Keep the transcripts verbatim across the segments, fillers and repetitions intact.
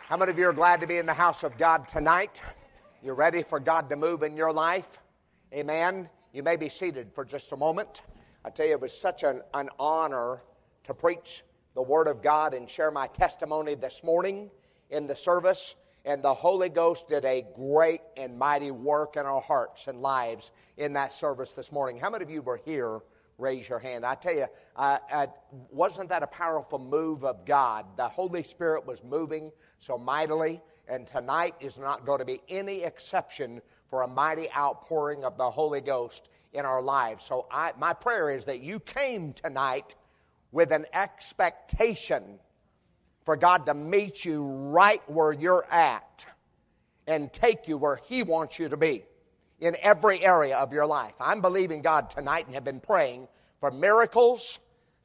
How many of you are glad to be in the house of God tonight? You're ready for God to move in your life? Amen. You may be seated for just a moment. I tell you, it was such an, an honor to preach the Word of God and share my testimony this morning in the service. And the Holy Ghost did a great and mighty work in our hearts and lives in that service this morning. How many of you were here? Raise your hand. I tell you, uh, uh, wasn't that a powerful move of God? The Holy Spirit was moving so mightily, and tonight is not going to be any exception for a mighty outpouring of the Holy Ghost in our lives. So I, my prayer is that you came tonight with an expectation for God to meet you right where you're at and take you where He wants you to be in every area of your life. I'm believing God tonight and have been praying for miracles,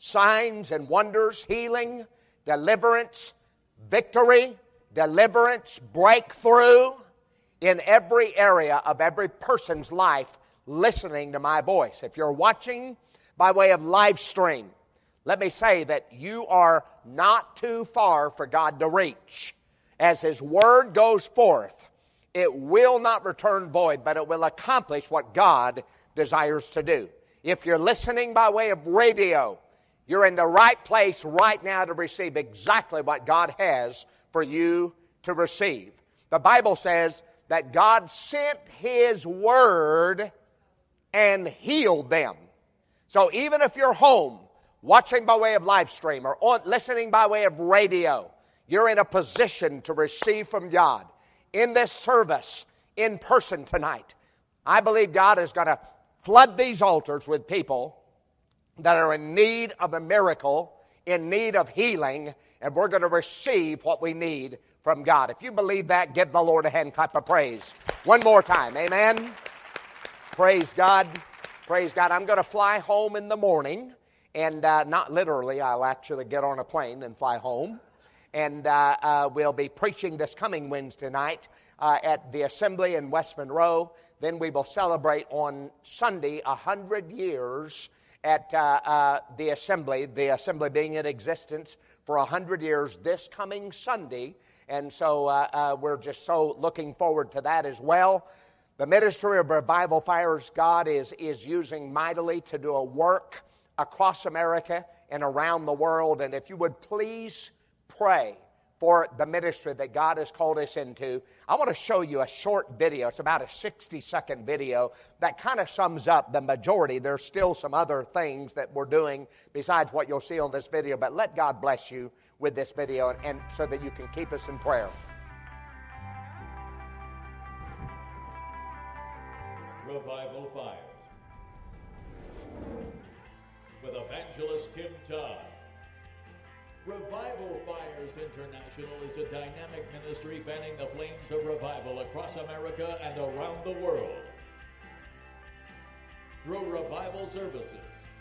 signs and wonders, healing, deliverance, victory, deliverance, breakthrough in every area of every person's life listening to my voice. If you're watching by way of live stream, let me say that you are not too far for God to reach. As His Word goes forth, it will not return void, but it will accomplish what God desires to do. If you're listening by way of radio, you're in the right place right now to receive exactly what God has for you to receive. The Bible says that God sent His Word and healed them. So even if you're home, watching by way of live stream or on, listening by way of radio, you're in a position to receive from God. In this service, in person tonight, I believe God is going to flood these altars with people that are in need of a miracle, in need of healing, and we're going to receive what we need from God. If you believe that, give the Lord a hand clap of praise. One more time, amen? Praise God. Praise God. I'm going to fly home in the morning, and uh, not literally, I'll actually get on a plane and fly home. And uh, uh, we'll be preaching this coming Wednesday night uh, at the Assembly in West Monroe. Then we will celebrate on Sunday a hundred years at uh, uh, the Assembly, the Assembly being in existence for a hundred years this coming Sunday. And so uh, uh, we're just so looking forward to that as well. The ministry of Revival Fires, God is, is using mightily to do a work across America and around the world. And if you would please pray for the ministry that God has called us into. I want to show you a short video. It's about a sixty-second video that kind of sums up the majority. There's still some other things that we're doing besides what you'll see on this video, but let God bless you with this video and, and so that you can keep us in prayer. Revival Fires with evangelist Tim Todd. Revival Fires International is a dynamic ministry fanning the flames of revival across America and around the world. Through revival services,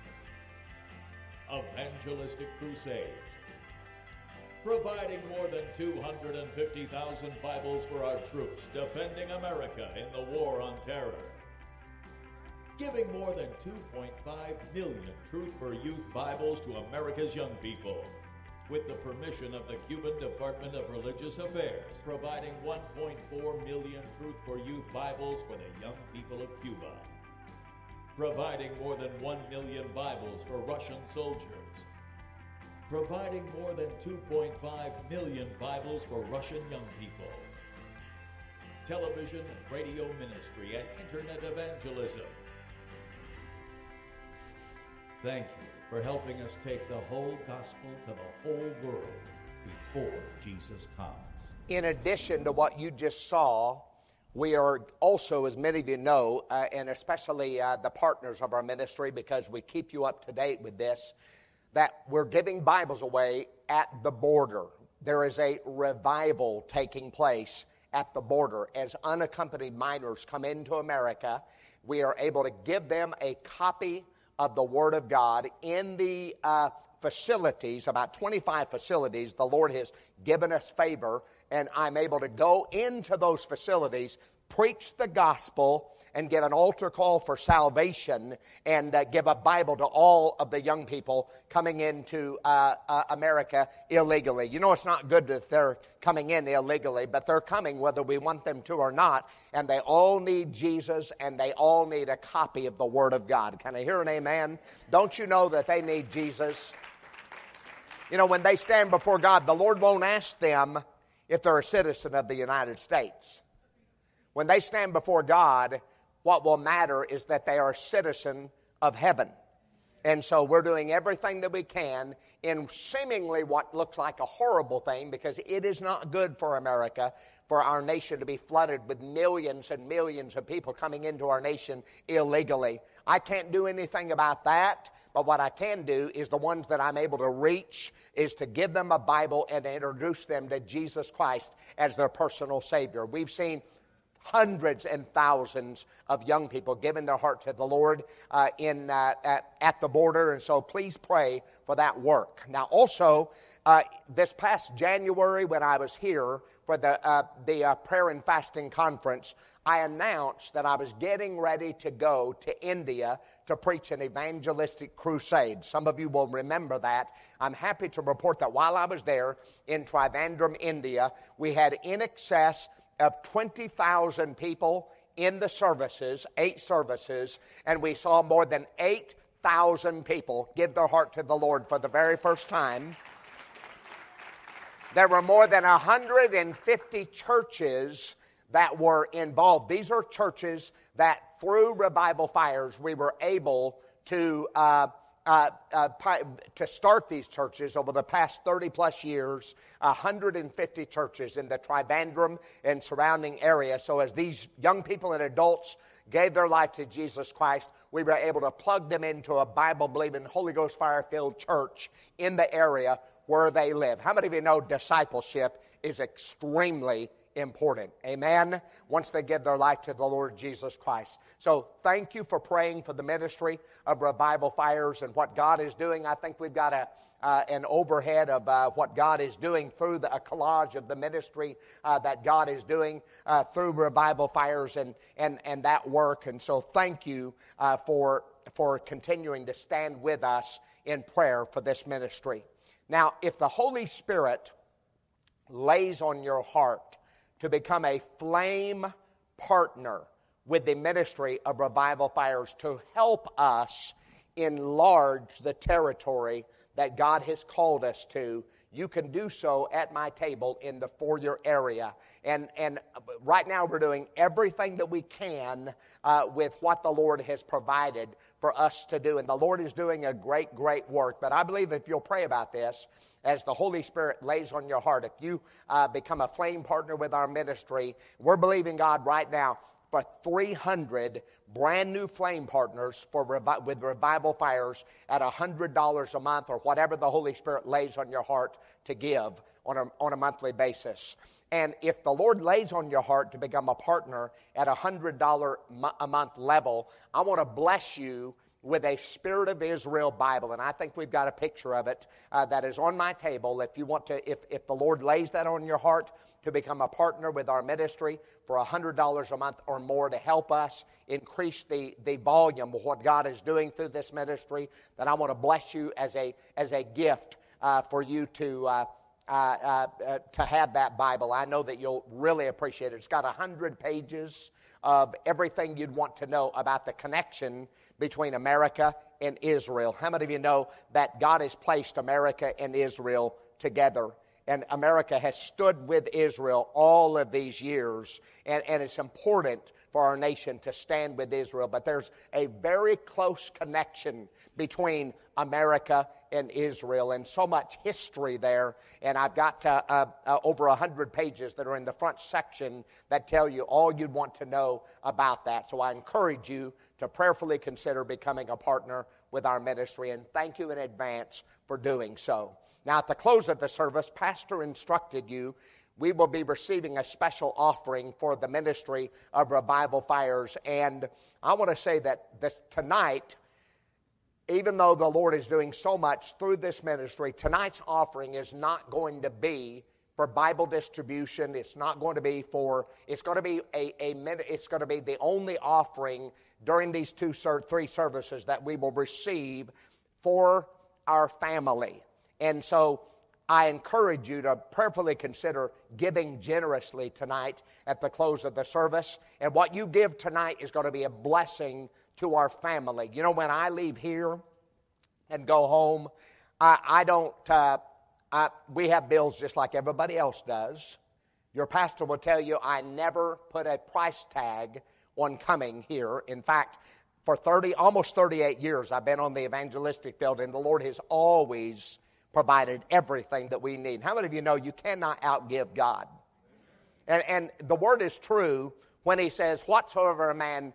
evangelistic crusades, providing more than two hundred fifty thousand Bibles for our troops defending America in the war on terror, giving more than two point five million Truth for Youth Bibles to America's young people, with the permission of the Cuban Department of Religious Affairs, providing one point four million Truth for Youth Bibles for the young people of Cuba, providing more than one million Bibles for Russian soldiers, providing more than two point five million Bibles for Russian young people, television and radio ministry and internet evangelism. Thank you for helping us take the whole gospel to the whole world before Jesus comes. In addition to what you just saw, we are also, as many of you know, uh, and especially uh, the partners of our ministry, because we keep you up to date with this, that we're giving Bibles away at the border. There is a revival taking place at the border. As unaccompanied minors come into America, we are able to give them a copy of the Word of God in the uh, facilities, about twenty-five facilities. The Lord has given us favor, and I'm able to go into those facilities, preach the gospel, and give an altar call for salvation and uh, give a Bible to all of the young people coming into uh, uh, America illegally. You know, it's not good that they're coming in illegally, but they're coming whether we want them to or not, and they all need Jesus, and they all need a copy of the Word of God. Can I hear an amen? Don't you know that they need Jesus? You know, when they stand before God, the Lord won't ask them if they're a citizen of the United States. When they stand before God, what will matter is that they are a citizen of heaven. And so we're doing everything that we can in seemingly what looks like a horrible thing, because it is not good for America, for our nation to be flooded with millions and millions of people coming into our nation illegally. I can't do anything about that. But what I can do is the ones that I'm able to reach is to give them a Bible and introduce them to Jesus Christ as their personal Savior. We've seen hundreds and thousands of young people giving their heart to the Lord uh, in uh, at, at the border, and so please pray for that work. Now also, uh, this past January when I was here for the, uh, the uh, prayer and fasting conference, I announced that I was getting ready to go to India to preach an evangelistic crusade. Some of you will remember that. I'm happy to report that while I was there in Trivandrum, India, we had in excess of twenty thousand people in the services, eight services, and we saw more than eight thousand people give their heart to the Lord for the very first time. There were more than one hundred fifty churches that were involved. These are churches that through Revival Fires we were able to uh, uh, uh, to start these churches over the past thirty plus years, one hundred fifty churches in the Trivandrum and surrounding area. So as these young people and adults gave their life to Jesus Christ, we were able to plug them into a Bible-believing, Holy Ghost fire-filled church in the area where they live. How many of you know discipleship is extremely important? Amen? Once they give their life to the Lord Jesus Christ. So thank you for praying for the ministry of Revival Fires and what God is doing. I think we've got a Uh, an overhead of uh, what God is doing through the, a collage of the ministry uh, that God is doing uh, through Revival Fires and, and, and that work. And so thank you uh, for, for continuing to stand with us in prayer for this ministry. Now, if the Holy Spirit lays on your heart to become a flame partner with the ministry of Revival Fires to help us enlarge the territory that God has called us to, you can do so at my table in the foyer area. And, and right now we're doing everything that we can uh, with what the Lord has provided for us to do. And the Lord is doing a great, great work. But I believe if you'll pray about this, as the Holy Spirit lays on your heart, if you uh, become a flame partner with our ministry, we're believing God right now for three hundred brand new flame partners for revi- with Revival Fires at one hundred dollars a month, or whatever the Holy Spirit lays on your heart to give on a, on a monthly basis. And if the Lord lays on your heart to become a partner at a one hundred dollars a month level, I want to bless you with a Spirit of Israel Bible. And I think we've got a picture of it uh, that is on my table. If you want to, if, if the Lord lays that on your heart to become a partner with our ministry for one hundred dollars a month or more to help us increase the, the volume of what God is doing through this ministry, then I want to bless you as a, as a gift uh, for you to uh, uh, uh, uh, to have that Bible. I know that you'll really appreciate it. It's got one hundred pages of everything you'd want to know about the connection between America and Israel. How many of you know that God has placed America and Israel together? And America has stood with Israel all of these years. And, and it's important for our nation to stand with Israel. But there's a very close connection between America and Israel, and so much history there. And I've got uh, uh, uh, over one hundred pages that are in the front section that tell you all you'd want to know about that. So I encourage you to prayerfully consider becoming a partner with our ministry. And thank you in advance for doing so. Now, at the close of the service, Pastor instructed you we will be receiving a special offering for the ministry of Revival Fires. And I want to say that this, tonight, even though the Lord is doing so much through this ministry, tonight's offering is not going to be for Bible distribution. It's not going to be for, it's going to be a, a minute, it's going to be the only offering during these two, three services that we will receive for our family. And so I encourage you to prayerfully consider giving generously tonight at the close of the service. And what you give tonight is going to be a blessing to our family. You know, when I leave here and go home, I, I don't, uh, I, we have bills just like everybody else does. Your pastor will tell you I never put a price tag on coming here. In fact, for thirty, almost thirty-eight years, I've been on the evangelistic field, and the Lord has always provided everything that we need. How many of you know you cannot outgive God? And, and the word is true when he says, whatsoever a man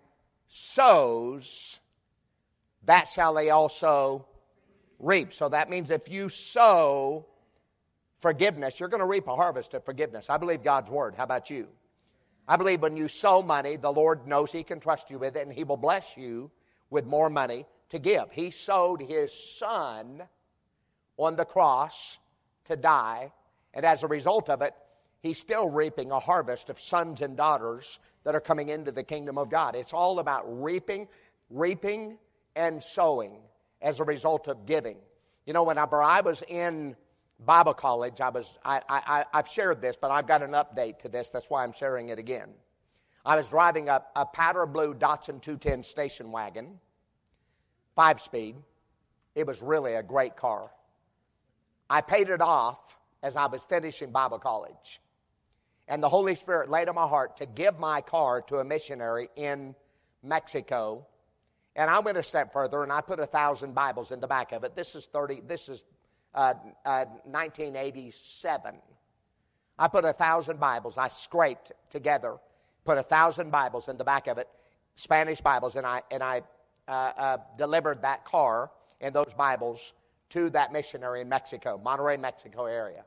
sows, that shall he also reap. So that means if you sow forgiveness, you're going to reap a harvest of forgiveness. I believe God's word. How about you? I believe when you sow money, the Lord knows he can trust you with it, and he will bless you with more money to give. He sowed his son on the cross to die, and as a result of it, he's still reaping a harvest of sons and daughters that are coming into the kingdom of God. It's all about reaping, reaping and sowing as a result of giving. You know, whenever I was in Bible college, I was, I, I, I've shared this, but I've got an update to this. That's why I'm sharing it again. I was driving a, a powder blue Datsun two ten station wagon, five-speed. It was really a great car. I paid it off as I was finishing Bible college. And the Holy Spirit laid on my heart to give my car to a missionary in Mexico. And I went a step further, and I put a thousand Bibles in the back of it. This is thirty. This is uh, uh, nineteen eighty-seven. I put a thousand Bibles. I scraped together, put a thousand Bibles in the back of it, Spanish Bibles, and I and I uh, uh, delivered that car and those Bibles to that missionary in Mexico, Monterrey, Mexico area.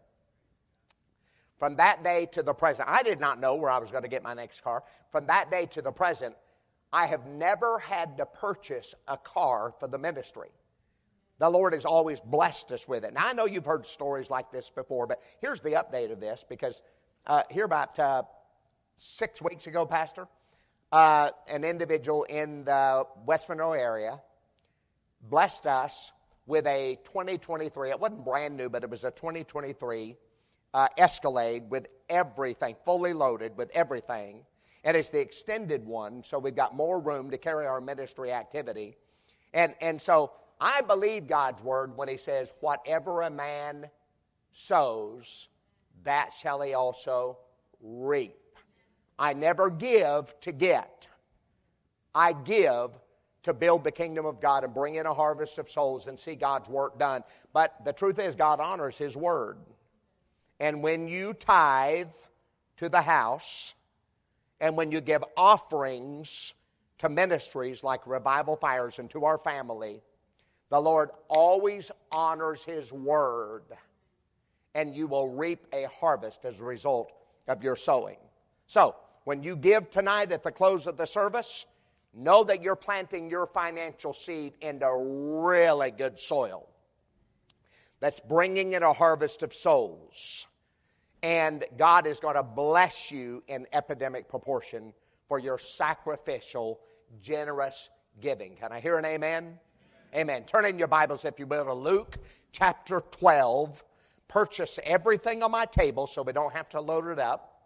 From that day to the present, I did not know where I was going to get my next car. From that day to the present, I have never had to purchase a car for the ministry. The Lord has always blessed us with it. Now, I know you've heard stories like this before, but here's the update of this, because uh, here about uh, six weeks ago, Pastor, uh, an individual in the West Monroe area blessed us with a twenty twenty-three, it wasn't brand new, but it was a twenty twenty-three uh, Escalade with everything, fully loaded with everything. And it's the extended one, so we've got more room to carry our ministry activity. And, and so I believe God's word when he says, whatever a man sows, that shall he also reap. I never give to get. I give to build the kingdom of God and bring in a harvest of souls and see God's work done. But the truth is, God honors his word. And when you tithe to the house, and when you give offerings to ministries like Revival Fires and to our family, the Lord always honors his word, and you will reap a harvest as a result of your sowing. So, when you give tonight at the close of the service, know that you're planting your financial seed into really good soil that's bringing in a harvest of souls. And God is going to bless you in epidemic proportion for your sacrificial, generous giving. Can I hear an amen? Amen. Amen. Turn in your Bibles, if you will, to Luke chapter twelve. Purchase everything on my table so we don't have to load it up.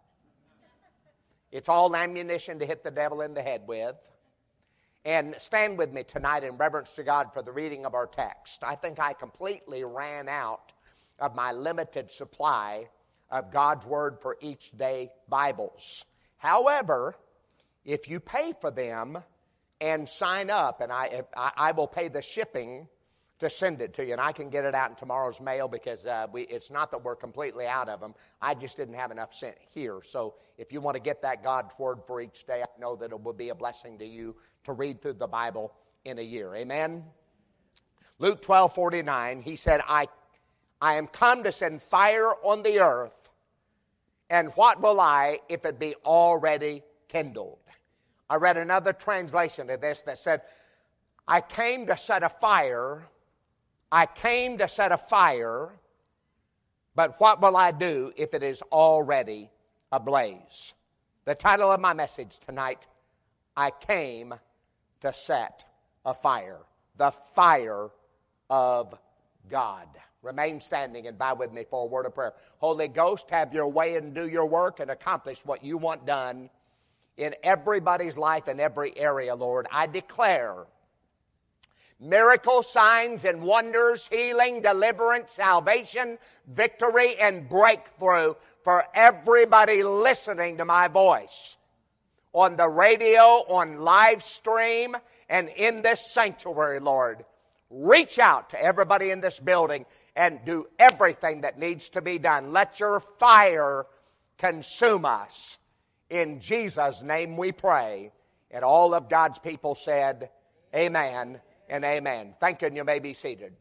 It's all ammunition to hit the devil in the head with. And stand with me tonight in reverence to God for the reading of our text. I think I completely ran out of my limited supply of God's Word for each day Bibles. However, if you pay for them and sign up, and I, I, I will pay the shipping to send it to you, and I can get it out in tomorrow's mail because uh, we, it's not that we're completely out of them. I just didn't have enough sent here. So if you want to get that God's Word for each day, I know that it will be a blessing to you to read through the Bible in a year. Amen? Luke twelve forty-nine, he said, I, I am come to send fire on the earth, and what will I if it be already kindled? I read another translation of this that said, I came to set a fire, I came to set a fire But what will I do if it is already ablaze? The title of my message tonight, I came to set a fire. The fire of God. Remain standing and bow with me for a word of prayer. Holy Ghost, have your way and do your work and accomplish what you want done in everybody's life in every area, Lord. I declare miracles, signs, and wonders, healing, deliverance, salvation, victory, and breakthrough for everybody listening to my voice on the radio, on live stream, and in this sanctuary, Lord. Reach out to everybody in this building and do everything that needs to be done. Let your fire consume us. In Jesus' name we pray. And all of God's people said, amen and amen. Thank you, and you may be seated.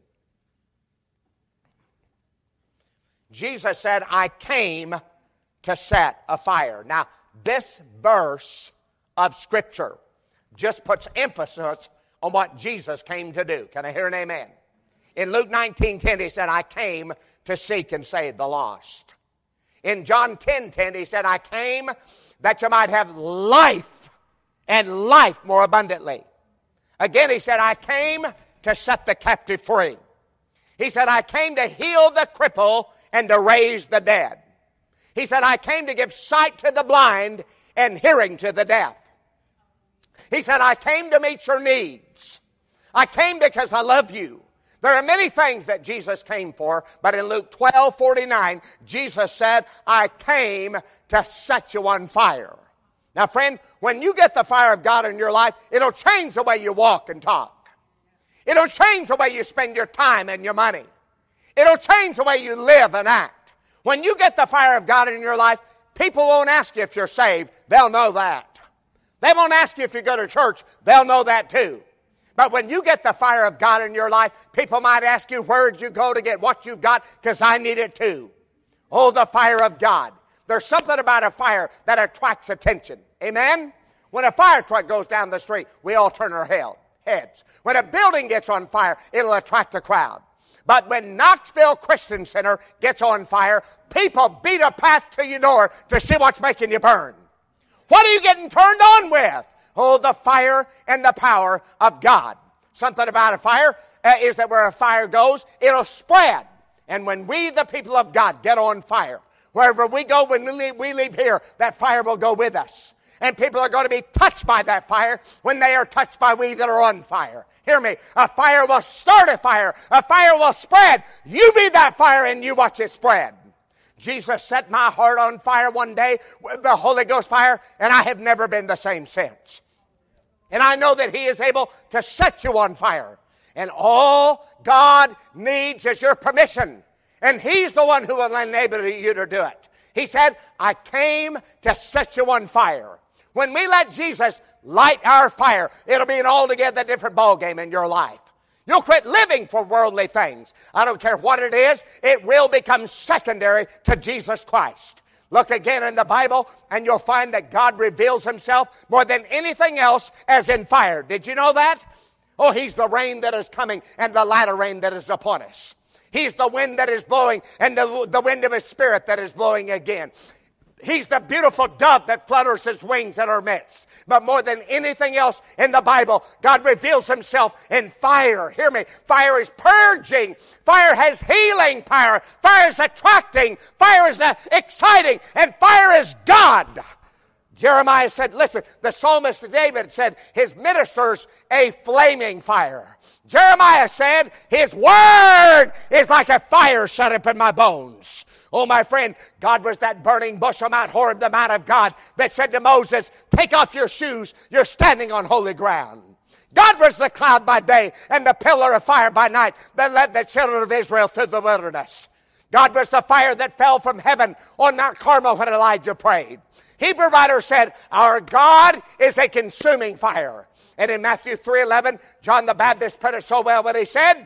Jesus said, I came to set a fire. Now, this verse of Scripture just puts emphasis on what Jesus came to do. Can I hear an amen? In Luke nineteen ten, he said, I came to seek and save the lost. In John ten ten, he said, I came that you might have life and life more abundantly. Again, he said, I came to set the captive free. He said, I came to heal the cripple and to raise the dead. He said, I came to give sight to the blind and hearing to the deaf. He said, I came to meet your needs. I came because I love you. There are many things that Jesus came for, but in Luke twelve forty-nine, Jesus said, I came to set you on fire. Now, friend, when you get the fire of God in your life, it'll change the way you walk and talk. It'll change the way you spend your time and your money. It'll change the way you live and act. When you get the fire of God in your life, people won't ask you if you're saved. They'll know that. They won't ask you if you go to church. They'll know that too. But when you get the fire of God in your life, people might ask you, where'd you go to get what you've got? Because I need it too. Oh, the fire of God. There's something about a fire that attracts attention. Amen? When a fire truck goes down the street, we all turn our heads. When a building gets on fire, it'll attract a crowd. But when Knoxville Christian Center gets on fire, people beat a path to your door to see what's making you burn. What are you getting turned on with? Oh, the fire and the power of God. Something about a fire uh, is that where a fire goes, it'll spread. And when we, the people of God, get on fire, wherever we go, when we leave, we leave here, that fire will go with us. And people are going to be touched by that fire when they are touched by we that are on fire. Hear me. A fire will start a fire. A fire will spread. You be that fire and you watch it spread. Jesus set my heart on fire one day with the Holy Ghost fire, and I have never been the same since. And I know that He is able to set you on fire. And all God needs is your permission. And He's the one who will enable you to do it. He said, I came to set you on fire. When we let Jesus light our fire, it'll be an altogether different ballgame in your life. You'll quit living for worldly things. I don't care what it is, it will become secondary to Jesus Christ. Look again in the Bible, and you'll find that God reveals Himself more than anything else as in fire. Did you know that? Oh, He's the rain that is coming and the latter rain that is upon us. He's the wind that is blowing and the, the wind of His Spirit that is blowing again. He's the beautiful dove that flutters His wings in our midst. But more than anything else in the Bible, God reveals Himself in fire. Hear me. Fire is purging. Fire has healing power. Fire is attracting. Fire is uh, exciting. And fire is God. Jeremiah said, listen, the psalmist David said, his ministers a flaming fire. Jeremiah said, His word is like a fire shut up in my bones. Oh, my friend, God was that burning bush on Mount Horeb, the Mount of God, that said to Moses, take off your shoes, you're standing on holy ground. God was the cloud by day and the pillar of fire by night that led the children of Israel through the wilderness. God was the fire that fell from heaven on Mount Carmel when Elijah prayed. Hebrew writer said, our God is a consuming fire. And in Matthew three eleven, John the Baptist put it so well when he said,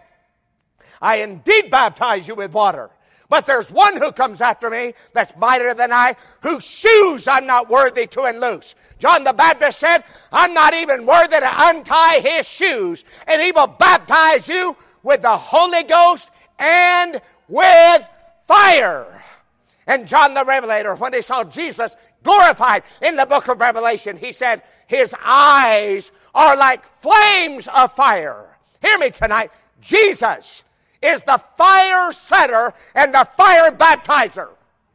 I indeed baptize you with water. But there's one who comes after me that's mightier than I, whose shoes I'm not worthy to unloose. John the Baptist said, I'm not even worthy to untie his shoes. And he will baptize you with the Holy Ghost and with fire. And John the Revelator, when he saw Jesus glorified in the book of Revelation, he said, his eyes are like flames of fire. Hear me tonight. Jesus is the fire setter and the fire baptizer.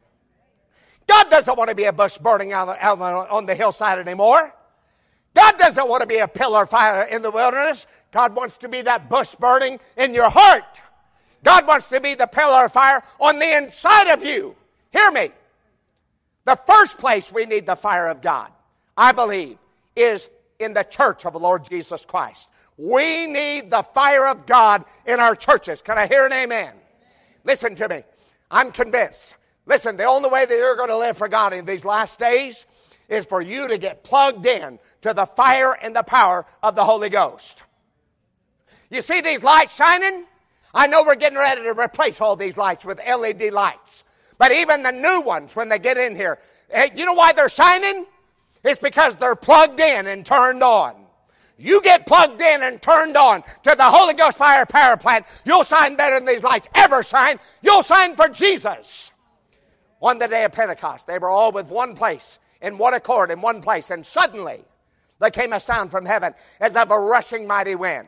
God doesn't want to be a bush burning out on the hillside anymore. God doesn't want to be a pillar of fire in the wilderness. God wants to be that bush burning in your heart. God wants to be the pillar of fire on the inside of you. Hear me. The first place we need the fire of God, I believe, is in the church of the Lord Jesus Christ. We need the fire of God in our churches. Can I hear an amen? Listen to me. I'm convinced. Listen, the only way that you're going to live for God in these last days is for you to get plugged in to the fire and the power of the Holy Ghost. You see these lights shining? I know we're getting ready to replace all these lights with L E D lights. But even the new ones, when they get in here, hey, you know why they're shining? It's because they're plugged in and turned on. You get plugged in and turned on to the Holy Ghost fire power plant, you'll shine better than these lights ever shine. You'll shine for Jesus. On the day of Pentecost, they were all with one place, in one accord, in one place. And suddenly, there came a sound from heaven as of a rushing mighty wind.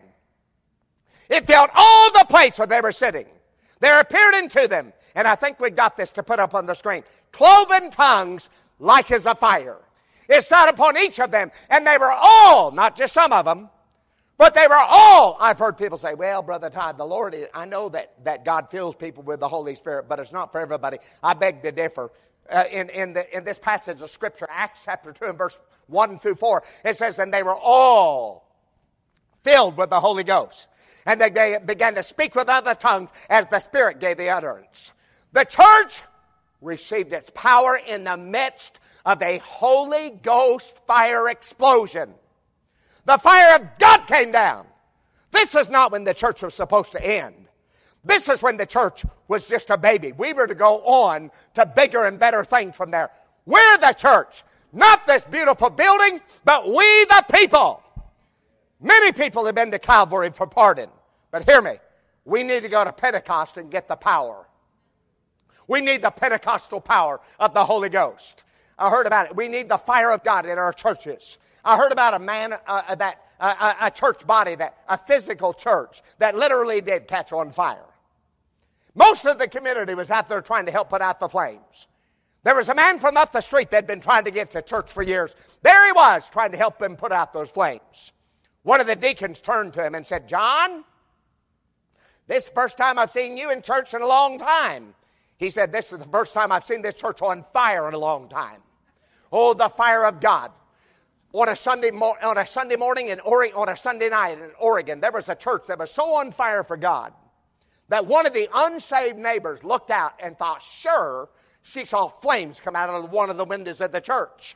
It filled all the place where they were sitting. There appeared unto them, and I think we got this to put up on the screen, cloven tongues like as a fire. It sat upon each of them, and they were all, not just some of them, but they were all, I've heard people say, well, Brother Todd, the Lord, is, I know that, that God fills people with the Holy Spirit, but it's not for everybody. I beg to differ. Uh, in, in, the, in this passage of Scripture, Acts chapter two and verse one through four, it says, and they were all filled with the Holy Ghost. And they began to speak with other tongues as the Spirit gave the utterance. The church received its power in the midst of a Holy Ghost fire explosion. The fire of God came down. This is not when the church was supposed to end. This is when the church was just a baby. We were to go on to bigger and better things from there. We're the church. Not this beautiful building, but we the people. Many people have been to Calvary for pardon. But hear me. We need to go to Pentecost and get the power. We need the Pentecostal power of the Holy Ghost. I heard about it. We need the fire of God in our churches. I heard about a man, uh, that uh, a church body, that a physical church that literally did catch on fire. Most of the community was out there trying to help put out the flames. There was a man from up the street that had been trying to get to church for years. There he was trying to help them put out those flames. One of the deacons turned to him and said, John, this is the first time I've seen you in church in a long time. He said, this is the first time I've seen this church on fire in a long time. Oh, the fire of God. On a Sunday, mo- on a Sunday morning in Oregon, on a Sunday night in Oregon, there was a church that was so on fire for God that one of the unsaved neighbors looked out and thought, sure, she saw flames come out of one of the windows of the church.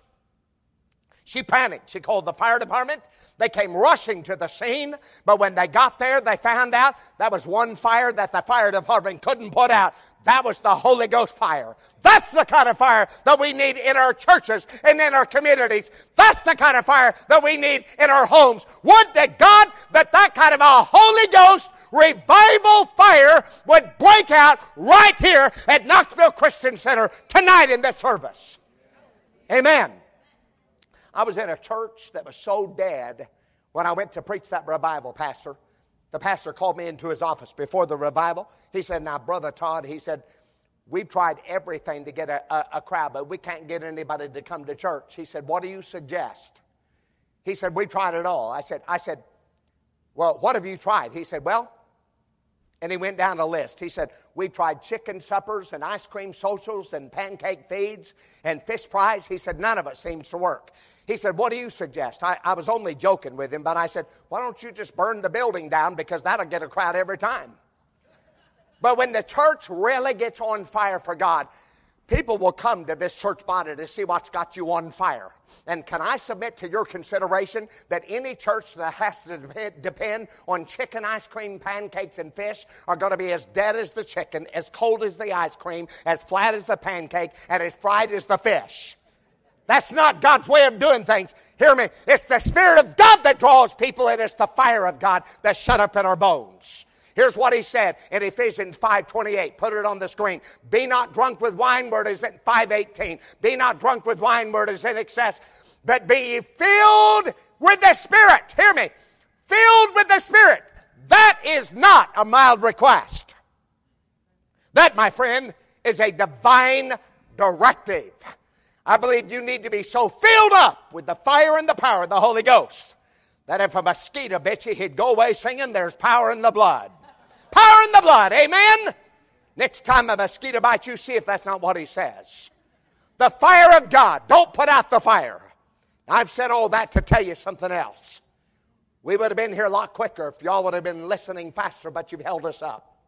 She panicked. She called the fire department. They came rushing to the scene, but when they got there, they found out that was one fire that the fire department couldn't put out. That was the Holy Ghost fire. That's the kind of fire that we need in our churches and in our communities. That's the kind of fire that we need in our homes. Would to God that that kind of a Holy Ghost revival fire would break out right here at Knoxville Christian Center tonight in this service. Amen. I was in a church that was so dead when I went to preach that revival, Pastor. The pastor called me into his office before the revival. He said, now, Brother Todd, he said, we've tried everything to get a, a, a crowd, but we can't get anybody to come to church. He said, what do you suggest? He said, we tried it all. I said, I said, well, what have you tried? He said, well, and he went down a list. He said, we tried chicken suppers and ice cream socials and pancake feeds and fish fries. He said, none of it seems to work. He said, what do you suggest? I, I was only joking with him, but I said, why don't you just burn the building down, because that'll get a crowd every time. But when the church really gets on fire for God, people will come to this church body to see what's got you on fire. And can I submit to your consideration that any church that has to depend on chicken, ice cream, pancakes, and fish are going to be as dead as the chicken, as cold as the ice cream, as flat as the pancake, and as fried as the fish? That's not God's way of doing things. Hear me. It's the Spirit of God that draws people, and it's the fire of God that's shut up in our bones. Here's what he said in Ephesians five twenty-eight. Put it on the screen. Be not drunk with wine, where it is at five eighteen. Be not drunk with wine, where it is in excess, but be ye filled with the Spirit. Hear me. Filled with the Spirit. That is not a mild request. That, my friend, is a divine directive. I believe you need to be so filled up with the fire and the power of the Holy Ghost that if a mosquito bit you, he'd go away singing, there's power in the blood. Power in the blood, amen? Next time a mosquito bites you, see if that's not what he says. The fire of God. Don't put out the fire. I've said all that to tell you something else. We would have been here a lot quicker if y'all would have been listening faster, but you've held us up.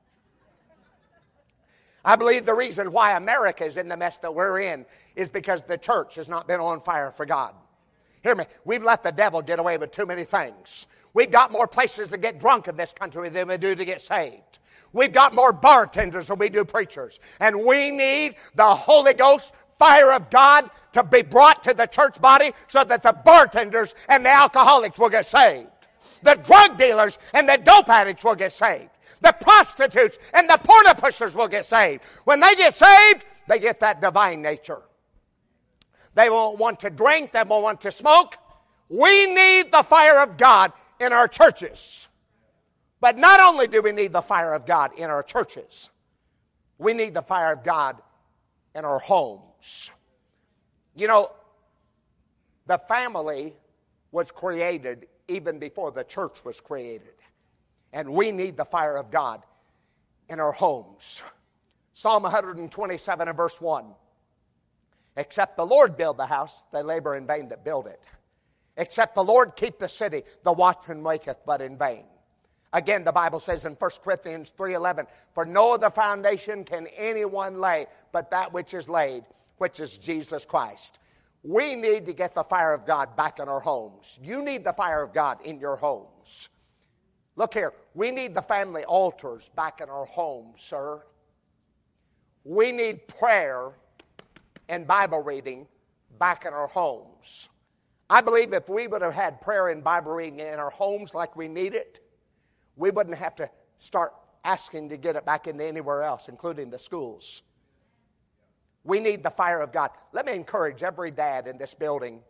I believe the reason why America is in the mess that we're in is because the church has not been on fire for God. Hear me. We've let the devil get away with too many things. We've got more places to get drunk in this country than we do to get saved. We've got more bartenders than we do preachers. And we need the Holy Ghost fire of God to be brought to the church body so that the bartenders and the alcoholics will get saved. The drug dealers and the dope addicts will get saved. The prostitutes and the porno pushers will get saved. When they get saved, they get that divine nature. They won't want to drink. They won't want to smoke. We need the fire of God in our churches. But not only do we need the fire of God in our churches, we need the fire of God in our homes. You know, the family was created even before the church was created. And we need the fire of God in our homes. Psalm one twenty-seven and verse one. Except the Lord build the house, they labor in vain that build it. Except the Lord keep the city, the watchman waketh but in vain. Again, the Bible says in First Corinthians three eleven, for no other foundation can anyone lay but that which is laid, which is Jesus Christ. We need to get the fire of God back in our homes. You need the fire of God in your homes. Look here, we need the family altars back in our homes, sir. We need prayer and Bible reading back in our homes. I believe if we would have had prayer and Bible reading in our homes like we need it, we wouldn't have to start asking to get it back into anywhere else, including the schools. We need the fire of God. Let me encourage every dad in this building.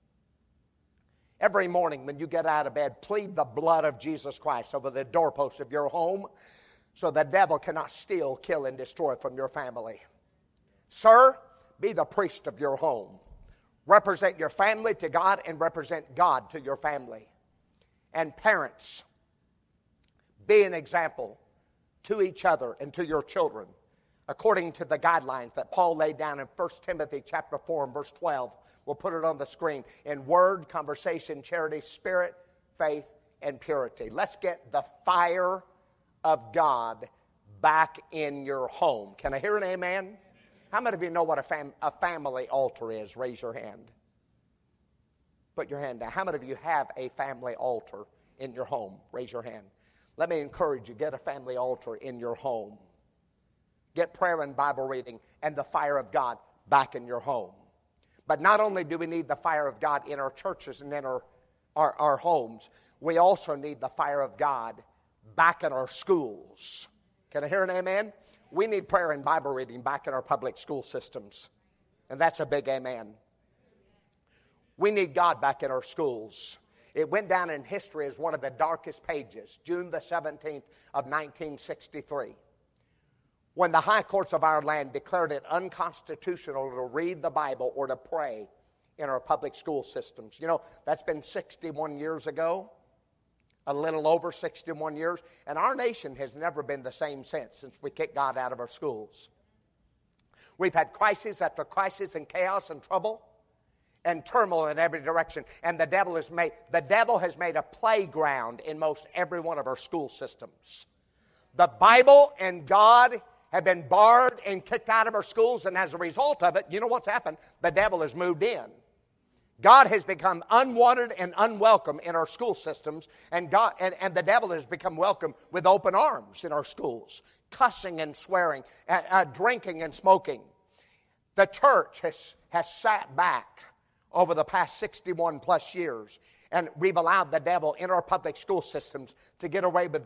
Every morning when you get out of bed, plead the blood of Jesus Christ over the doorpost of your home so the devil cannot steal, kill, and destroy from your family. Sir, be the priest of your home. Represent your family to God and represent God to your family. And parents, be an example to each other and to your children according to the guidelines that Paul laid down in First Timothy chapter four and verse twelve. We'll put it on the screen. In word, conversation, charity, spirit, faith, and purity. Let's get the fire of God back in your home. Can I hear an amen? How many of you know what a, fam- a family altar is? Raise your hand. Put your hand down. How many of you have a family altar in your home? Raise your hand. Let me encourage you, get a family altar in your home. Get prayer and Bible reading and the fire of God back in your home. But not only do we need the fire of God in our churches and in our, our, our homes, we also need the fire of God back in our schools. Can I hear an amen? We need prayer and Bible reading back in our public school systems. And that's a big amen. We need God back in our schools. It went down in history as one of the darkest pages, June the seventeenth of nineteen sixty-three. When the high courts of our land declared it unconstitutional to read the Bible or to pray in our public school systems. You know, that's been sixty-one years ago, a little over sixty-one years, and our nation has never been the same since, since we kicked God out of our schools. We've had crisis after crisis and chaos and trouble and turmoil in every direction, and the devil has made, the devil has made a playground in most every one of our school systems. The Bible and God have been barred and kicked out of our schools, and as a result of it, you know what's happened? The devil has moved in. God has become unwanted and unwelcome in our school systems, and God and, and the devil has become welcome with open arms in our schools, cussing and swearing, uh, uh, drinking and smoking. The church has, has sat back over the past sixty-one plus years, and we've allowed the devil in our public school systems to get away with the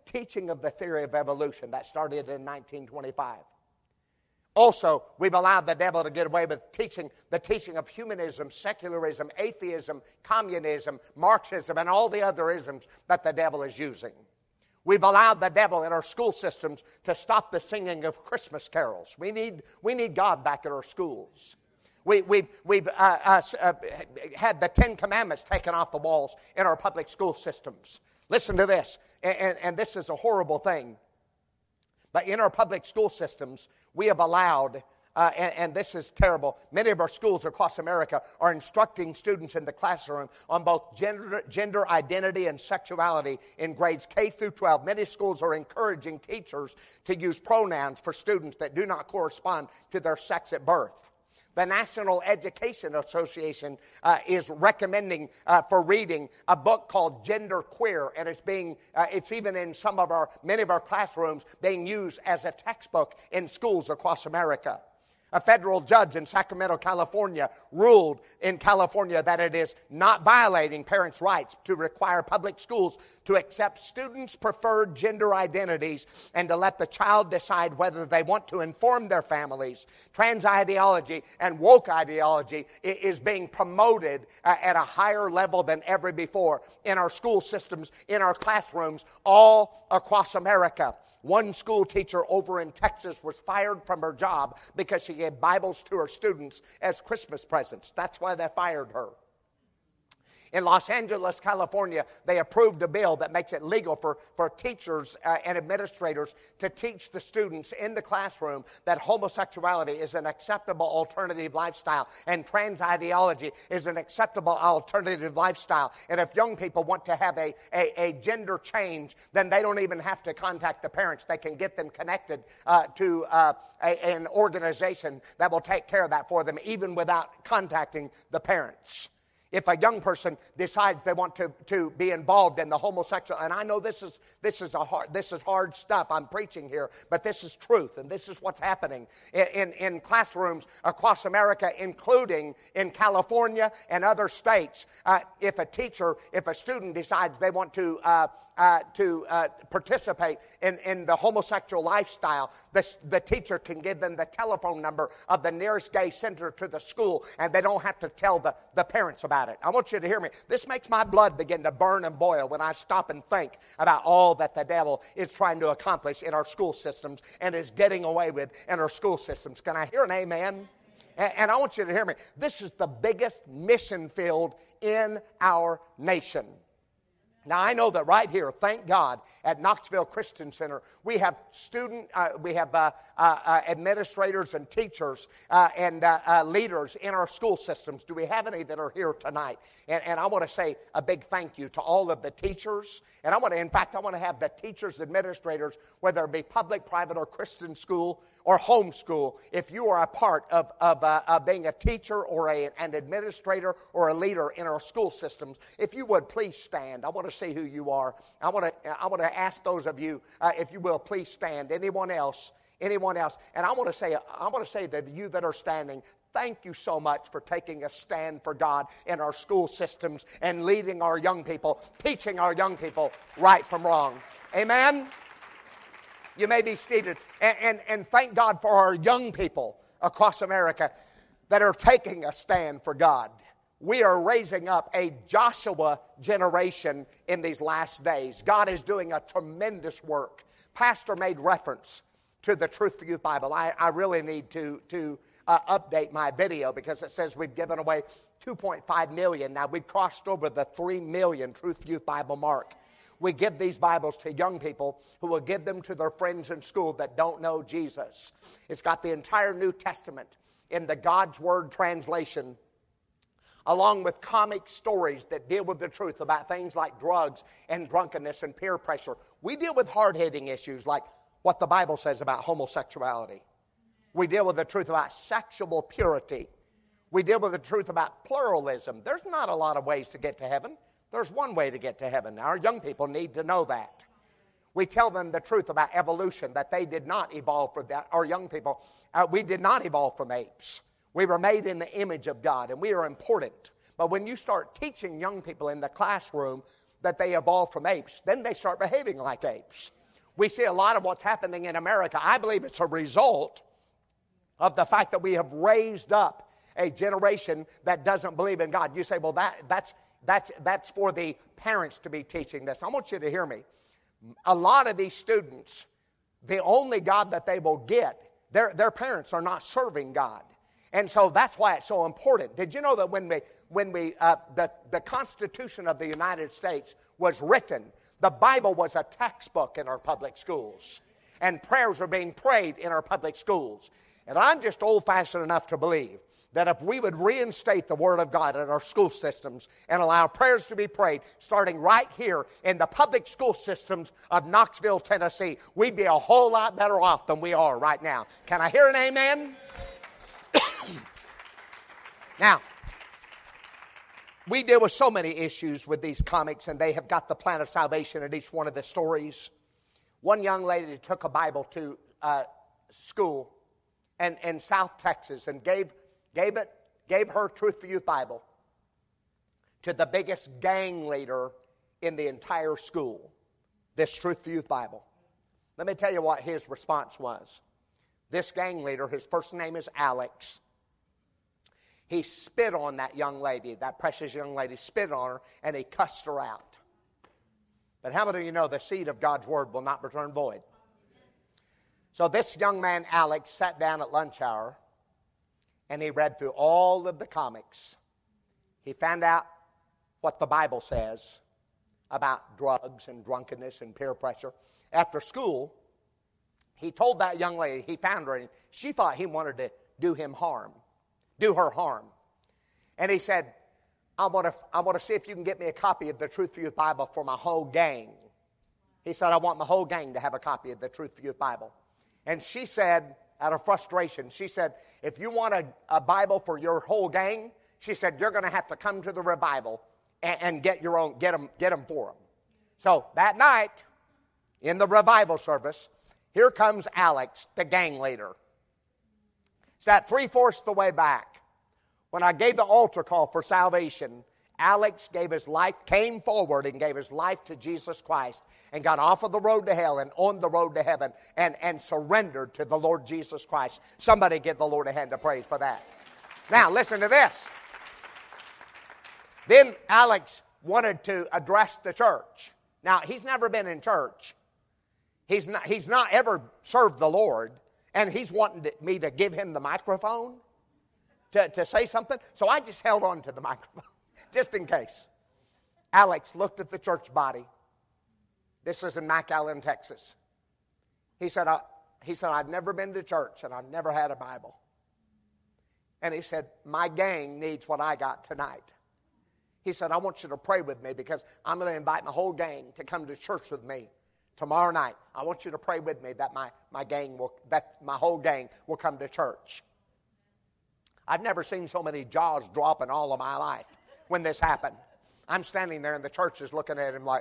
teaching of the theory of evolution. That started in nineteen twenty-five. Also, we've allowed the devil to get away with teaching the teaching of humanism, secularism, atheism, communism, Marxism, and all the other isms that the devil is using. We've allowed the devil in our school systems to stop the singing of Christmas carols. We need, we need God back in our schools. We, we've we've uh, uh, uh, had the Ten Commandments taken off the walls in our public school systems. Listen to this, and, and, and this is a horrible thing. But in our public school systems, we have allowed, uh, and, and this is terrible, many of our schools across America are instructing students in the classroom on both gender, gender identity and sexuality in grades K through twelve. Many schools are encouraging teachers to use pronouns for students that do not correspond to their sex at birth. The National Education Association uh, is recommending uh, for reading a book called Gender Queer, and it's being uh, it's even in some of our many of our classrooms being used as a textbook in schools across America. A federal judge in Sacramento, California, ruled in California that it is not violating parents' rights to require public schools to accept students' preferred gender identities and to let the child decide whether they want to inform their families. Trans ideology and woke ideology is being promoted at a higher level than ever before in our school systems, in our classrooms, all across America. One school teacher over in Texas was fired from her job because she gave Bibles to her students as Christmas presents. That's why they fired her. In Los Angeles, California, they approved a bill that makes it legal for, for teachers uh, and administrators to teach the students in the classroom that homosexuality is an acceptable alternative lifestyle and trans ideology is an acceptable alternative lifestyle. And if young people want to have a, a, a gender change, then they don't even have to contact the parents. They can get them connected uh, to uh, a, an organization that will take care of that for them, even without contacting the parents. If a young person decides they want to, to be involved in the homosexual, and I know this is this is a hard this is hard stuff I'm preaching here, but this is truth, and this is what's happening in, in, in classrooms across America, including in California and other states. Uh, if a teacher, if a student decides they want to uh, Uh, to uh, participate in, in the homosexual lifestyle, the, the teacher can give them the telephone number of the nearest gay center to the school, and they don't have to tell the, the parents about it. I want you to hear me. This makes my blood begin to burn and boil when I stop and think about all that the devil is trying to accomplish in our school systems and is getting away with in our school systems. Can I hear an amen? And, and I want you to hear me. This is the biggest mission field in our nation. Now, I know that right here, thank God, at Knoxville Christian Center, we have student, uh, we have uh, uh, uh, administrators and teachers uh, and uh, uh, leaders in our school systems. Do we have any that are here tonight? And, and I want to say a big thank you to all of the teachers. And I want to, in fact, I want to have the teachers, administrators, whether it be public, private, or Christian school or homeschool, if you are a part of, of, uh, of being a teacher or a, an administrator or a leader in our school systems, if you would please stand. I want to see who you are. I want to, I want to ask those of you, uh, if you will, please stand. Anyone else? Anyone else? And I want to say, I want to say to you that are standing, thank you so much for taking a stand for God in our school systems and leading our young people, teaching our young people right from wrong. Amen? You may be seated. And, and, and thank God for our young people across America that are taking a stand for God. We are raising up a Joshua generation in these last days. God is doing a tremendous work. Pastor made reference to the Truth for Youth Bible. I, I really need to, to uh, update my video because it says we've given away two point five million. Now, we've crossed over the three million Truth for Youth Bible mark. We give these Bibles to young people who will give them to their friends in school that don't know Jesus. It's got the entire New Testament in the God's Word translation, along with comic stories that deal with the truth about things like drugs and drunkenness and peer pressure. We deal with hard-hitting issues like what the Bible says about homosexuality. We deal with the truth about sexual purity. We deal with the truth about pluralism. There's not a lot of ways to get to heaven. There's one way to get to heaven. Our young people need to know that. We tell them the truth about evolution, that they did not evolve from that. Our young people, uh, we did not evolve from apes. We were made in the image of God, and we are important. But when you start teaching young people in the classroom that they evolved from apes, then they start behaving like apes. We see a lot of what's happening in America. I believe it's a result of the fact that we have raised up a generation that doesn't believe in God. You say, well, that, that's, that's, that's for the parents to be teaching this. I want you to hear me. A lot of these students, the only God that they will get, their, their parents are not serving God. And so that's why it's so important. Did you know that when we, when we uh, the, the Constitution of the United States was written, the Bible was a textbook in our public schools. And prayers were being prayed in our public schools. And I'm just old-fashioned enough to believe that if we would reinstate the Word of God in our school systems and allow prayers to be prayed, starting right here in the public school systems of Knoxville, Tennessee, we'd be a whole lot better off than we are right now. Can I hear an amen? Now, we deal with so many issues with these comics, and they have got the plan of salvation in each one of the stories. One young lady took a Bible to uh, school and in South Texas and gave gave it gave her Truth for Youth Bible to the biggest gang leader in the entire school. This Truth for Youth Bible. Let me tell you what his response was. This gang leader, his first name is Alex. He spit on that young lady, that precious young lady, spit on her, and he cussed her out. But how many of you know the seed of God's Word will not return void? So this young man, Alex, sat down at lunch hour, and he read through all of the comics. He found out what the Bible says about drugs and drunkenness and peer pressure. After school, he told that young lady, he found her, and she thought he wanted to do him harm. Do her harm. And he said, I want to I want to see if you can get me a copy of the Truth for Youth Bible for my whole gang. He said, I want my whole gang to have a copy of the Truth for Youth Bible. And she said, out of frustration, she said, if you want a, a Bible for your whole gang, she said, you're going to have to come to the revival and, and get your own, get them, get them for them. So that night, in the revival service, here comes Alex, the gang leader. Sat three-fourths the way back. When I gave the altar call for salvation, Alex gave his life, came forward and gave his life to Jesus Christ and got off of the road to hell and on the road to heaven and, and surrendered to the Lord Jesus Christ. Somebody give the Lord a hand of praise for that. Now, listen to this. Then Alex wanted to address the church. Now, he's never been in church. He's not, he's not ever served the Lord. And he's wanting to, me to give him the microphone to, to say something. So I just held on to the microphone, just in case. Alex looked at the church body. This is in McAllen, Texas. He said, I, he said, I've never been to church and I've never had a Bible. And he said, my gang needs what I got tonight. He said, I want you to pray with me because I'm going to invite my whole gang to come to church with me tomorrow night. I want you to pray with me that my, my gang will, that my whole gang will come to church. I've never seen so many jaws drop in all of my life when this happened. I'm standing there and the church is looking at him like.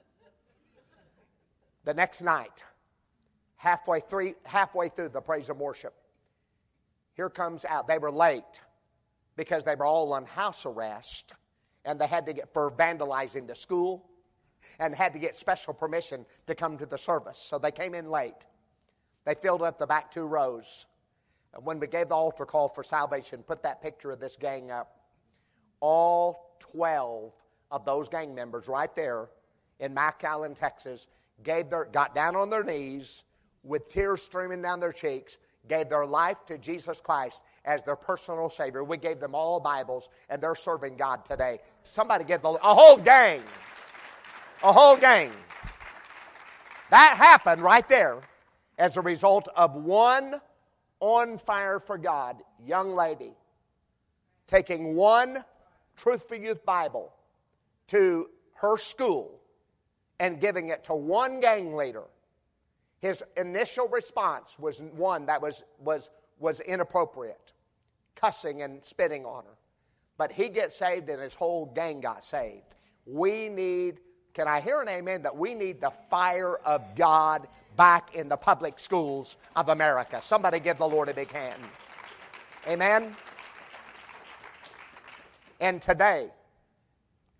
The next night, halfway through, halfway through the praise and worship, here comes out. They were late because they were all on house arrest and they had to get for vandalizing the school. And had to get special permission to come to the service. So they came in late. They filled up the back two rows. And when we gave the altar call for salvation, put that picture of this gang up. All twelve of those gang members right there in McAllen, Texas, gave their, got down on their knees with tears streaming down their cheeks, gave their life to Jesus Christ as their personal Savior. We gave them all Bibles, and they're serving God today. Somebody give the, a whole gang. A whole gang. That happened right there as a result of one on fire for God young lady taking one Truth for Youth Bible to her school and giving it to one gang leader. His initial response was one that was, was, was inappropriate, cussing and spitting on her. But he gets saved and his whole gang got saved. We need... Can I hear an amen that we need the fire of God back in the public schools of America? Somebody give the Lord a big hand. Amen? And today,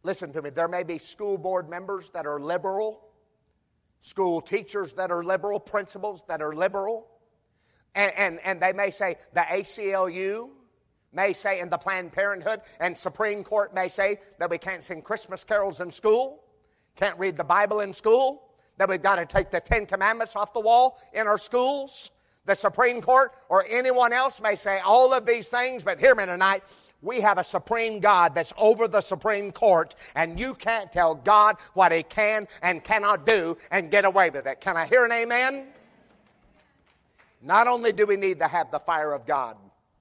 Listen to me, there may be school board members that are liberal, school teachers that are liberal, principals that are liberal, and, and, and they may say the A C L U may say, and the Planned Parenthood and Supreme Court may say that we can't sing Christmas carols in school, can't read the Bible in school, that we've got to take the Ten Commandments off the wall in our schools. The Supreme Court or anyone else may say all of these things, but hear me tonight. We have a supreme God that's over the Supreme Court, and you can't tell God what He can and cannot do and get away with it. Can I hear an amen? Not only do we need to have the fire of God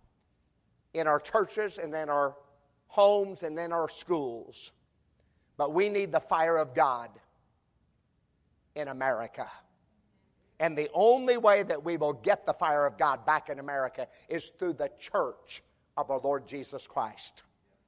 in our churches and in our homes and in our schools, but we need the fire of God in America. And the only way that we will get the fire of God back in America is through the church of our Lord Jesus Christ.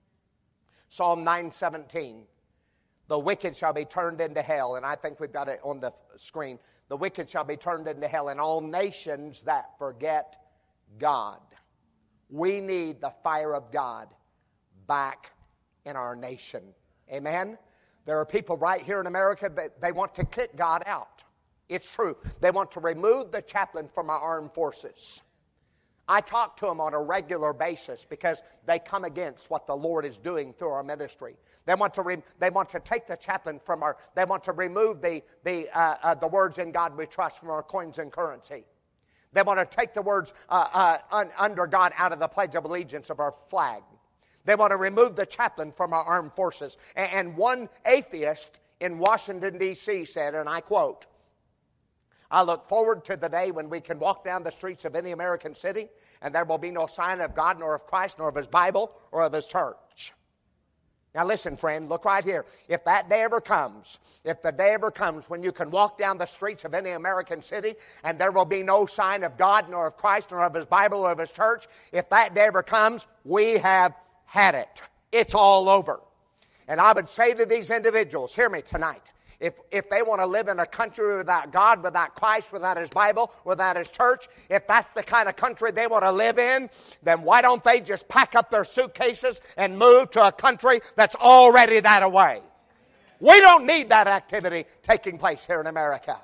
Psalm nine seventeen, the wicked shall be turned into hell, and I think we've got it on the screen. The wicked shall be turned into hell, and all nations that forget God. We need the fire of God back in our nation. Amen? There are people right here in America that they want to kick God out. It's true. They want to remove the chaplain from our armed forces. I talk to them on a regular basis because they come against what the Lord is doing through our ministry. They want to re- they want to take the chaplain from our. They want to remove the the uh, uh, the words "In God We Trust" from our coins and currency. They want to take the words uh, uh, un- "Under God" out of the Pledge of Allegiance of our flag. They want to remove the chaplain from our armed forces. And, and one atheist in Washington D C said, and I quote, "I look forward to the day when we can walk down the streets of any American city and there will be no sign of God, nor of Christ, nor of His Bible, or of His church." Now listen, friend, look right here. If that day ever comes, if the day ever comes when you can walk down the streets of any American city and there will be no sign of God, nor of Christ, nor of His Bible, or of His church, if that day ever comes, we have had it. It's all over. And I would say to these individuals, hear me tonight, If, if they want to live in a country without God, without Christ, without His Bible, without His church, if that's the kind of country they want to live in, then why don't they just pack up their suitcases and move to a country that's already that way? We don't need that activity taking place here in America.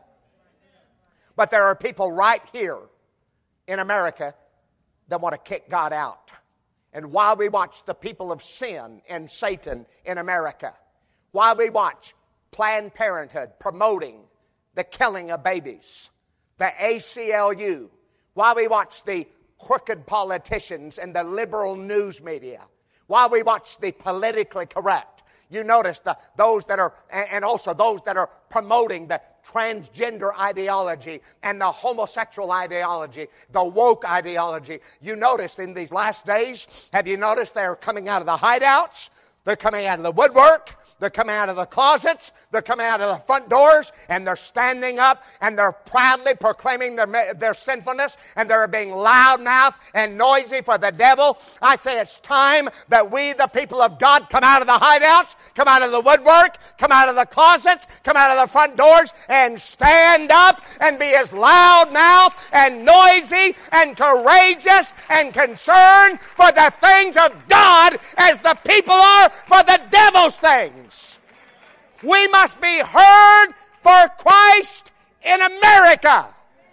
But there are people right here in America that want to kick God out. And while we watch the people of sin and Satan in America, while we watch Planned Parenthood promoting the killing of babies, the A C L U, while we watch the crooked politicians and the liberal news media, while we watch the politically correct, you notice the, those that are, and also those that are promoting the transgender ideology and the homosexual ideology, the woke ideology. You notice in these last days, have you noticed they're coming out of the hideouts? They're coming out of the woodwork. They're coming out of the closets. They're coming out of the front doors. And they're standing up and they're proudly proclaiming their, their sinfulness. And they're being loudmouthed and noisy for the devil. I say it's time that we, the people of God, come out of the hideouts, come out of the woodwork, come out of the closets, come out of the front doors, and stand up and be as loudmouthed and noisy and courageous and concerned for the things of God as the people are for the devil's things. We must be heard for Christ in America.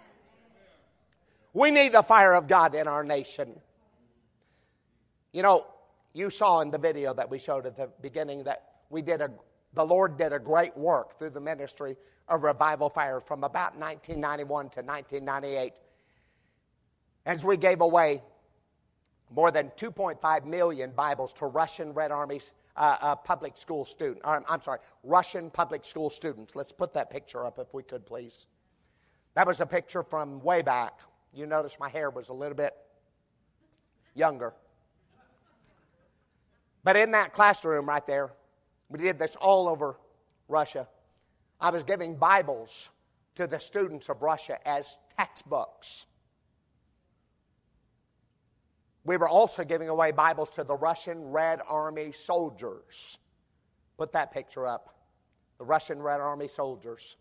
We need the fire of God in our nation. You know, you saw in the video that we showed at the beginning that we did a, the Lord did a great work through the ministry of Revival Fire from about nineteen ninety-one to nineteen ninety-eight. As we gave away more than two point five million Bibles to Russian Red Army's Uh, uh, public school student. Um, I'm sorry, Russian public school students. Let's put that picture up if we could, please. That was a picture from way back. You notice my hair was a little bit younger. But in that classroom right there, we did this all over Russia. I was giving Bibles to the students of Russia as textbooks. We were also giving away Bibles to the Russian Red Army soldiers. Put that picture up. The Russian Red Army soldiers.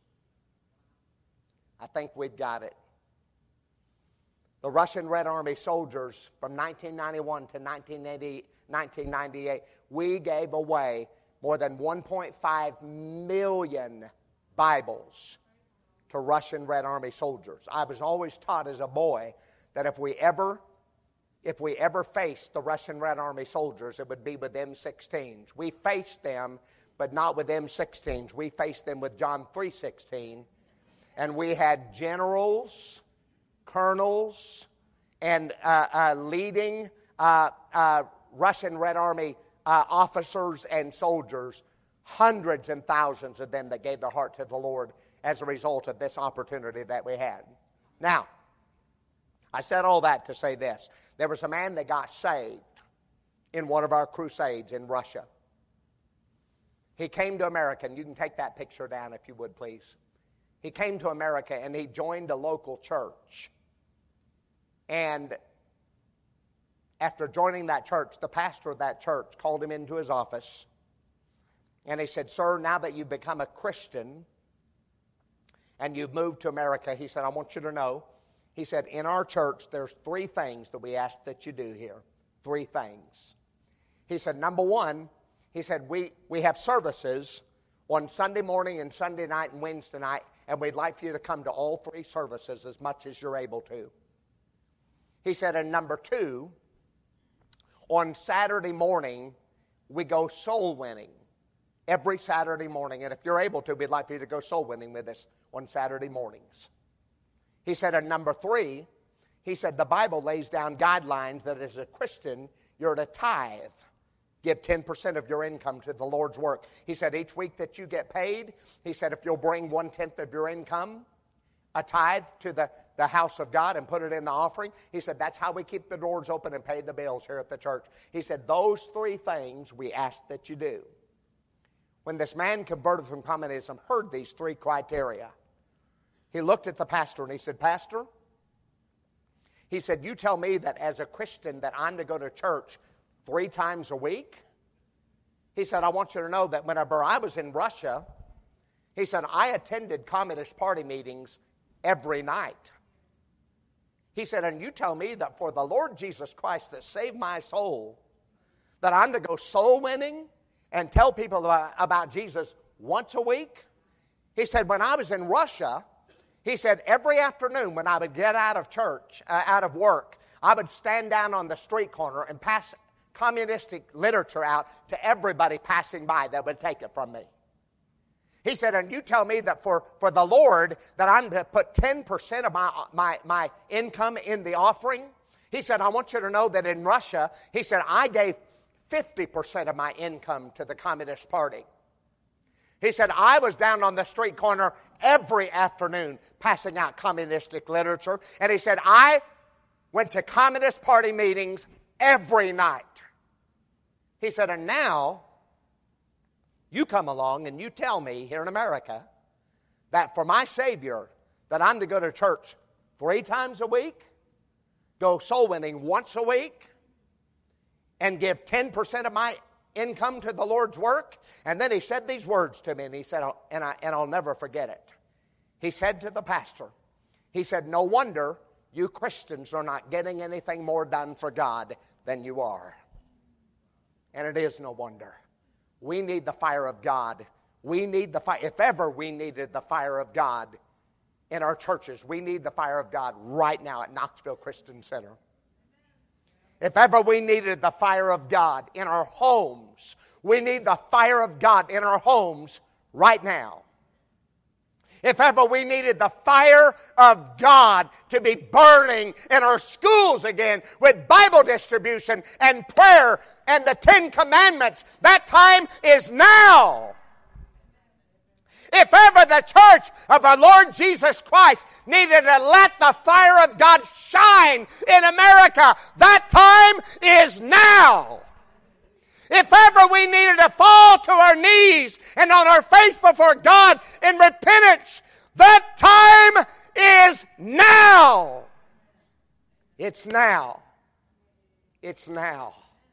I think we've got it. The Russian Red Army soldiers from nineteen ninety-one to nineteen ninety-eight, we gave away more than one point five million Bibles to Russian Red Army soldiers. I was always taught as a boy that if we ever, if we ever faced the Russian Red Army soldiers, it would be with M sixteens. We faced them, but not with M sixteens. We faced them with John three sixteen. And we had generals, colonels, and uh, uh, leading uh, uh, Russian Red Army uh, officers and soldiers, hundreds and thousands of them that gave their heart to the Lord as a result of this opportunity that we had. Now, I said all that to say this. There was a man that got saved in one of our crusades in Russia. He came to America, and you can take that picture down if you would, please. He came to America, and he joined a local church. And after joining that church, the pastor of that church called him into his office, and he said, "Sir, now that you've become a Christian and you've moved to America," he said, "I want you to know," he said, "in our church, there's three things that we ask that you do here. Three things." He said, "Number one," he said, we, we have services on Sunday morning and Sunday night and Wednesday night, and we'd like for you to come to all three services as much as you're able to." He said, "And number two, on Saturday morning, we go soul winning. Every Saturday morning. And if you're able to, we'd like for you to go soul winning with us on Saturday mornings." He said, "And number three," he said, "the Bible lays down guidelines that as a Christian, you're to tithe. Give ten percent of your income to the Lord's work." He said, "Each week that you get paid," he said, "if you'll bring one-tenth of your income, a tithe to the, the house of God and put it in the offering," he said, "that's how we keep the doors open and pay the bills here at the church." He said, "Those three things we ask that you do." When this man converted from communism heard these three criteria, he looked at the pastor and he said, "Pastor," he said, "you tell me that as a Christian that I'm to go to church three times a week?" He said, "I want you to know that whenever I was in Russia," he said, "I attended Communist Party meetings every night." He said, "And you tell me that for the Lord Jesus Christ that saved my soul, that I'm to go soul winning and tell people about, about Jesus once a week?" He said, "When I was in Russia," he said, "every afternoon when I would get out of church, uh, out of work, I would stand down on the street corner and pass communistic literature out to everybody passing by that would take it from me." He said, "And you tell me that for, for the Lord that I'm to put ten percent of my, my, my income in the offering?" He said, "I want you to know that in Russia," he said, "I gave fifty percent of my income to the Communist Party." He said, "I was down on the street corner every afternoon passing out communistic literature." And he said, "I went to Communist Party meetings every night." He said, "And now you come along and you tell me here in America that for my Savior that I'm to go to church three times a week, go soul winning once a week, and give ten percent of my income to the Lord's work." And then he said these words to me, and he said, and, I, and I'll never forget it. He said to the pastor, he said, "No wonder you Christians are not getting anything more done for God than you are." And it is no wonder. We need the fire of God. We need the fire. If ever we needed the fire of God in our churches, we need the fire of God right now at Knoxville Christian Center. If ever we needed the fire of God in our homes, we need the fire of God in our homes right now. If ever we needed the fire of God to be burning in our schools again with Bible distribution and prayer and the Ten Commandments, that time is now. If ever the church of our Lord Jesus Christ needed to let the fire of God shine in America, that time is now. If ever we needed to fall to our knees and on our face before God in repentance, that time is now. It's now. It's now.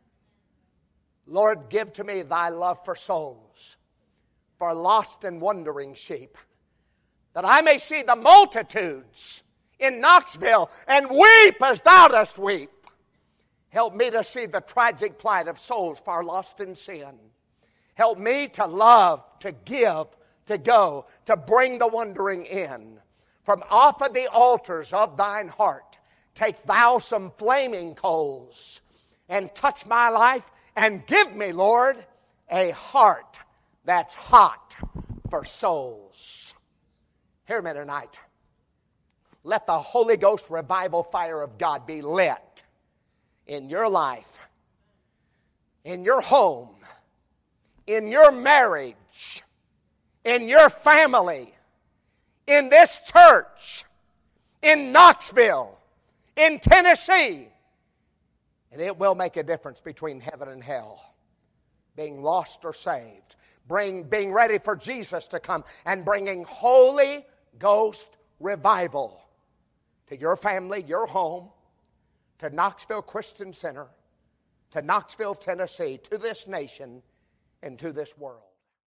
Lord, give to me thy love for souls, for lost and wandering sheep, that I may see the multitudes in Knoxville and weep as thou dost weep. Help me to see the tragic plight of souls far lost in sin. Help me to love, to give, to go, to bring the wandering in. From off of the altars of thine heart, take thou some flaming coals and touch my life and give me, Lord, a heart that's hot for souls. Hear me tonight. Let the Holy Ghost revival fire of God be lit in your life, in your home, in your marriage, in your family, in this church, in Knoxville, in Tennessee. And it will make a difference between heaven and hell, being lost or saved, bring, being ready for Jesus to come, and bringing Holy Ghost revival to your family, your home, to Knoxville Christian Center, to Knoxville, Tennessee, to this nation, and to this world.